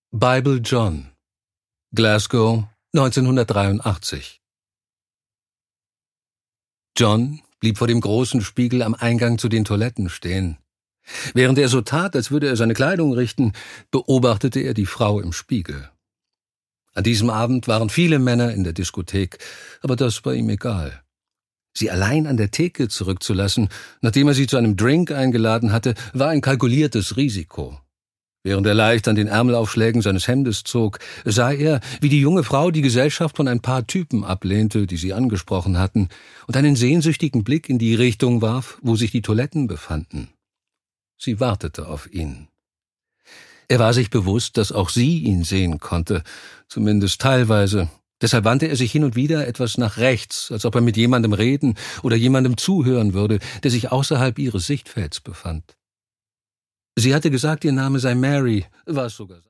Bible John, Glasgow, 1983. John blieb vor dem großen Spiegel am Eingang zu den Toiletten stehen. Während er so tat, als würde er seine Kleidung richten, beobachtete er die Frau im Spiegel. An diesem Abend waren viele Männer in der Diskothek, aber das war ihm egal. Sie allein an der Theke zurückzulassen, nachdem er sie zu einem Drink eingeladen hatte, war ein kalkuliertes Risiko. Während er leicht an den Ärmelaufschlägen seines Hemdes zog, sah er, wie die junge Frau die Gesellschaft von ein paar Typen ablehnte, die sie angesprochen hatten, und einen sehnsüchtigen Blick in die Richtung warf, wo sich die Toiletten befanden. Sie wartete auf ihn. Er war sich bewusst, dass auch sie ihn sehen konnte, zumindest teilweise. Deshalb wandte er sich hin und wieder etwas nach rechts, als ob er mit jemandem reden oder jemandem zuhören würde, der sich außerhalb ihres Sichtfelds befand. Sie hatte gesagt, ihr Name sei Mary, war es sogar.